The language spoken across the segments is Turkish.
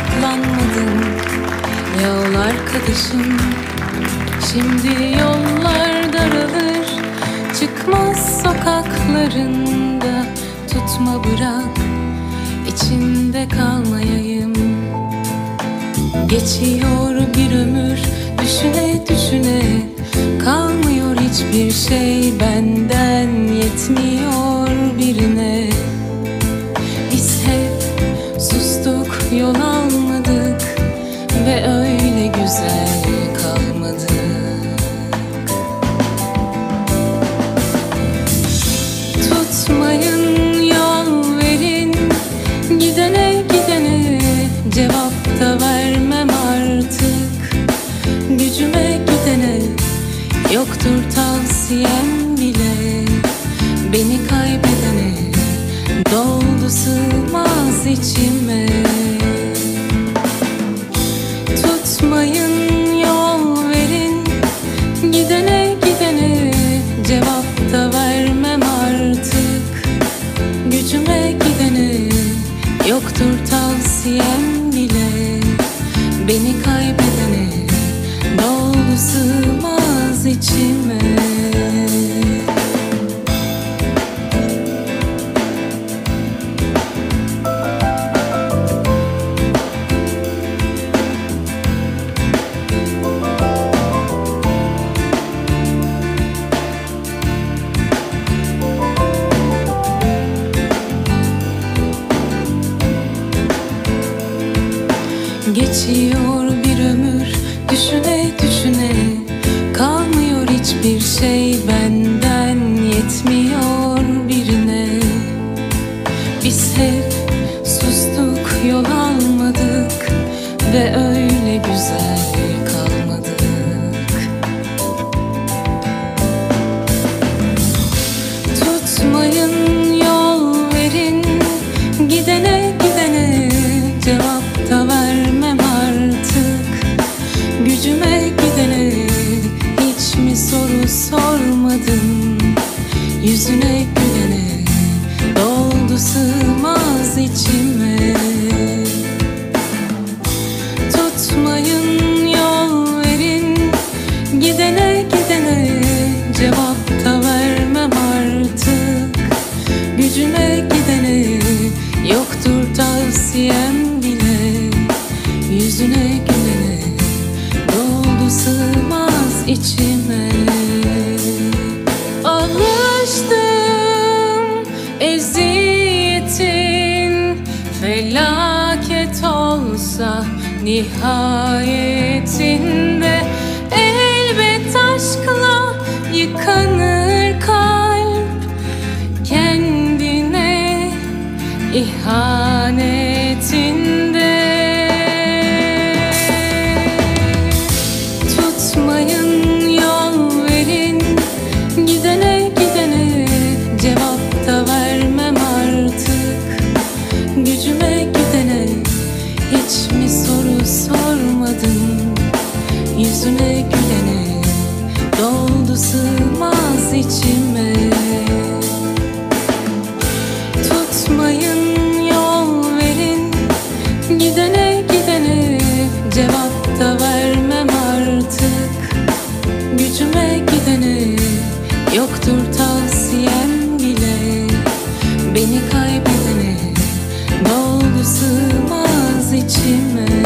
saklanmadın yol arkadaşım. Şimdi yollar daralır, çıkmaz sokaklarında. Tutma bırak, içinde kalmayayım. Geçiyor bir ömür, düşüne düşüne. Kalmıyor hiçbir şey, benden yetmiyor birine. Biz hep sustuk, yol almadık ve öyle güzel kalmadık. Tutmayın, yol verin, gidene gidene. Cevap da vermem artık, gücüme gidene. Yoktur tavsiyem bile, beni kaybedene. Doldu sığmaz içime. Tutmayın, yol verin, gidene gidene. Cevap da vermem artık, gücüme gidene. Yoktur tavsiyem bile, beni kaybedene. Doldu sığmaz içime. Geçiyor bir ömür, düşüne düşüne. Kalmıyor hiçbir şey, benden yetmiyor birine. Biz hep sustuk, yol almadık ve öyle güzel kalmadık. Tutmayın, yol verin, gidene gidene. Cevap da vermem artık, gücüme gidene. Hiç mi soru sormadın yüzüne gülene? Doldu sığmaz içime. Tutmayın, yol verin, gidene gidene. Cevap da vermem artık, gücüme gidene. Yoktur tavsiyem bile, yüzüne gülene. Doldu sığmaz içime. Alıştım eziyetin, felaket olsa nihayetinde. Elbet aşkla yıkanır kalp, kendine ihanetinde. Tutmayın, yol verin, gidene gidene. Cevap da vermem artık, gücüme gidene. Hiç mi soru sormadın yüzüne gülene? Doldu sığmaz içime. Tutmayın, yol verin, gidene gidene. Cevap da vermem artık, gücüme gidene. Yoktur tavsiyem bile, beni kaybedene. Doldu sığmaz içime.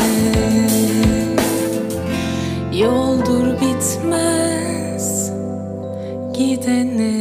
Yoldur bitmez gidene.